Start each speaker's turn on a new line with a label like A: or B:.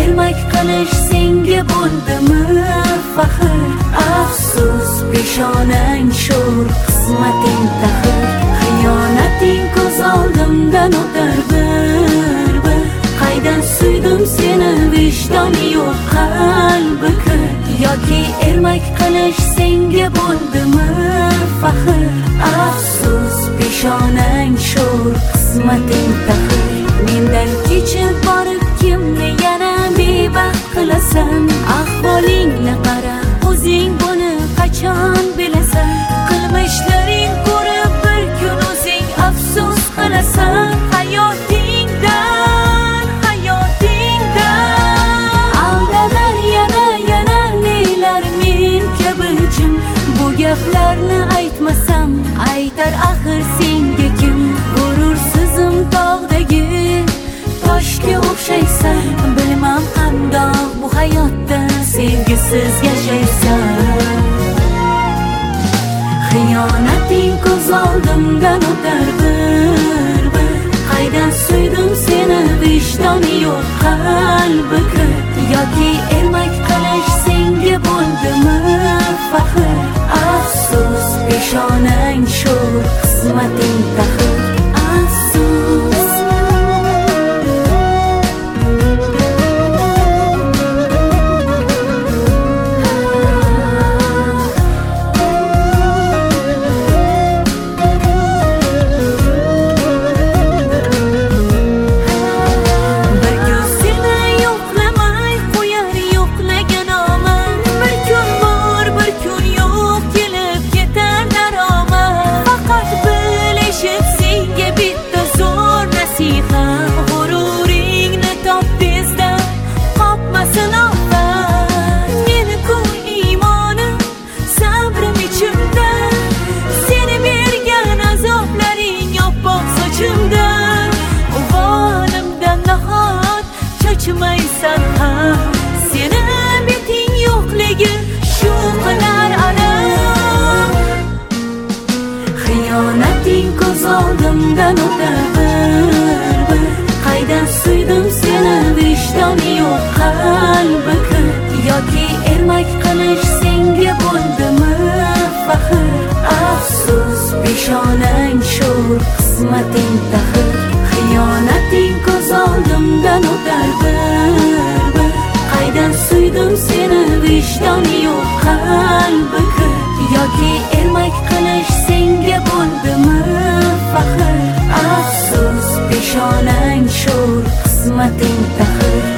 A: ermak qilish senga bo'ldimi faxr? Afsus peshonang sho'r, qismating taxir. Xiyonating ko'z oldimdan o'tar bir qaydan suydim seni, vijdoni yo'q qalbi kir. Yoki ermak qilish senga bo'ldimi faxr? Afsus peshonang sho'r, qismating taxir. Mendan kechib borib kimni yana bebaxt qilasan? Ahvolingni qara, o'zing buni qachon bilasan? Qilmishlaring ko'rib bir kun o'zing afsus qilasan. Hayotingdan aldanar yana neylar men kabi jim. Bu gaplarni aytmasam aytar axir senga kim? G'urursizim tog'dagi toshga o'xshaysan. Bilmam qandoq bu hayotda sevgisiz yashaysan. Xiyonating ko'z oldimdan o'tar bir qaydan suydim seni, vijdoni yo'q qalbi kir. Yoki ermak qilish senga bo'ldimi faxr? Afsus peshonang sho'r, qismating taxir. Afsus cho'chimaysan ha, seni beting yo'qligi shu qadar alam. Xiyonating ko'z oldimdan o'tar bir qaydan suydim seni, vijdoni yo'q qalbi kir. Yoki ermak qilish senga bo'ldimi faxr? Afsus peshonang sho'r, qismating taxir. Xiyonating ko'z oldimdan o'tar bir qaydan suydim seni, vijdoni yo'q qalbi kir. Yoki ermak qilish senga bo'ldimi faxr? Afsus peshonang sho'r, qismating taxir.